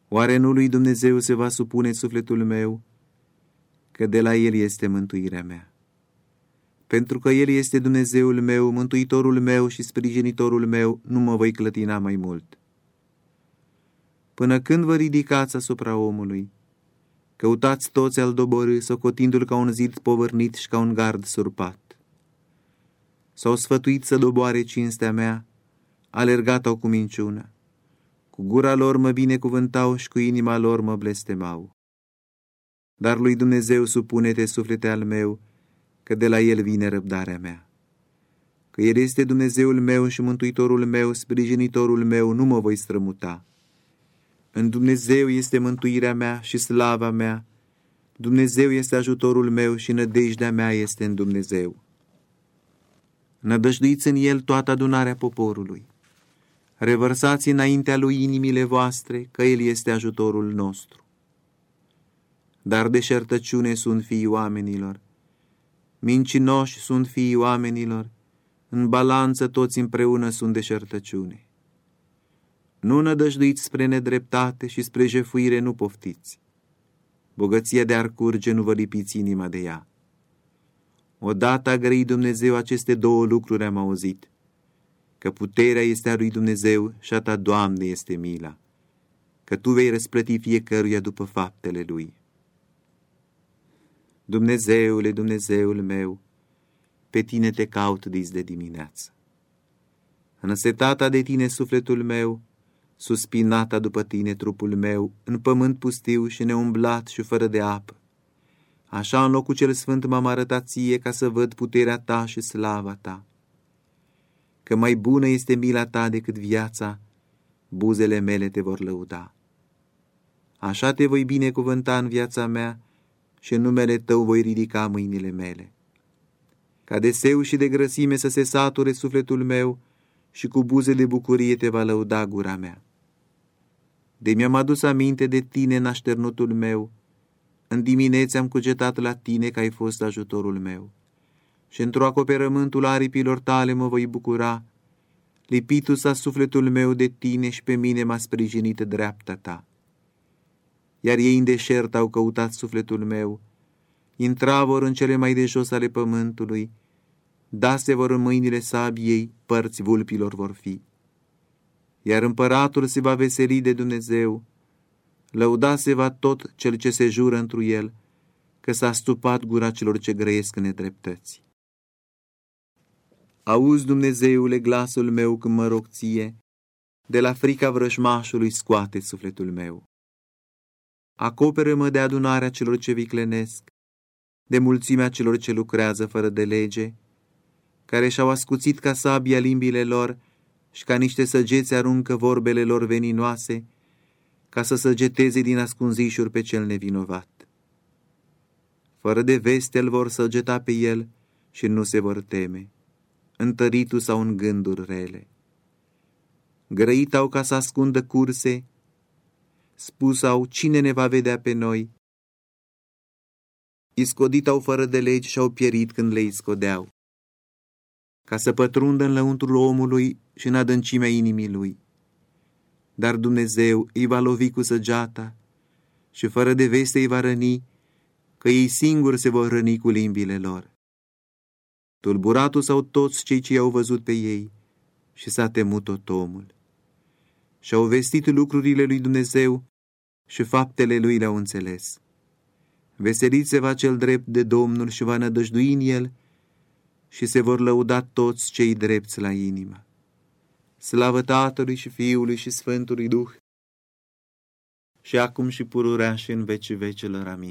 Oare nu lui Dumnezeu se va supune sufletul meu? Că de la El este mântuirea mea. Pentru că El este Dumnezeul meu, mântuitorul meu și sprijinitorul meu, nu mă voi clătina mai mult. Până când vă ridicați asupra omului? Căutați toți al doborî, socotindu-l ca un zid povărnit și ca un gard surpat. S-au sfătuit să doboare cinstea mea, alergat-au cu minciună. Cu gura lor mă binecuvântau și cu inima lor mă blestemau. Dar lui Dumnezeu supune-te, suflete al meu, că de la El vine răbdarea mea. Că El este Dumnezeul meu și mântuitorul meu, sprijinitorul meu, nu mă voi strămuta. În Dumnezeu este mântuirea mea și slava mea. Dumnezeu este ajutorul meu și nădejdea mea este în Dumnezeu. Nădăjduiți în El toată adunarea poporului. Revărsați înaintea Lui inimile voastre, că El este ajutorul nostru. Dar deșertăciune sunt fiii oamenilor, mincinoși sunt fiii oamenilor, în balanță toți împreună sunt deșertăciune. Nu nădăjduiți spre nedreptate și spre jefuire nu poftiți. Bogăția de ar curge, nu vă lipiți inima de ea. Odată a grăit Dumnezeu aceste două lucruri am auzit, că puterea este a lui Dumnezeu și a ta, Doamne, este mila, că Tu vei răsplăti fiecăruia după faptele lui. Dumnezeule, Dumnezeul meu, pe Tine te caut dis de dimineață. Însetata de Tine sufletul meu, suspinata după Tine trupul meu, în pământ pustiu și neumblat și fără de apă. Așa în locul cel sfânt m-am arătat Ție ca să văd puterea Ta și slava Ta. Că mai bună este mila Ta decât viața, buzele mele Te vor lăuda. Așa Te voi binecuvânta în viața mea și în numele Tău voi ridica mâinile mele. Ca de seu și de grăsime să se sature sufletul meu și cu buze de bucurie Te va lăuda gura mea. De mi-am adus aminte de Tine în așternutul meu, în diminețe am cugetat la Tine că ai fost ajutorul meu. Și într-o acoperământul aripilor Tale mă voi bucura, lipitul s-a sufletul meu de Tine și pe mine m-a sprijinit dreapta Ta. Iar ei în deșert au căutat sufletul meu, intravor în cele mai de jos ale pământului, dase vor în mâinile sabiei, părți vulpilor vor fi. Iar împăratul se va veseli de Dumnezeu, lăuda se va tot cel ce se jură întru el, că s-a stupat gura celor ce grăiesc în nedreptăți. Auzi, Dumnezeule, glasul meu când mă rog Ție, de la frica vrăjmașului scoate sufletul meu. Acoperă-mă de adunarea celor ce viclenesc, de mulțimea celor ce lucrează fără de lege, care și-au ascuțit ca sabia limbile lor și ca niște săgeți aruncă vorbele lor veninoase, ca să săgeteze din ascunzișuri pe cel nevinovat. Fără de veste îl vor săgeta pe el și nu se vor teme, întăritu sau în gânduri rele. Grăit au ca să ascundă curse, spus au, cine ne va vedea pe noi? Iscodit au fără de legi și au pierit când le iscodeau, ca să pătrundă în lăuntrul omului și în adâncimea inimii lui. Dar Dumnezeu îi va lovi cu săgeata și fără de veste îi va răni, că ei singuri se vor răni cu limbile lor. Tulburatul sau toți cei ce i-au văzut pe ei și s-a temut tot omul. Și-au vestit lucrurile lui Dumnezeu și faptele lui le-au înțeles. Veselit se va cel drept de Domnul și va nădăjdui în el și se vor lăuda toți cei drepți la inimă. Slavă Tatălui și Fiului și Sfântului Duh, și acum și pururea și în vecii vecelor. Amin.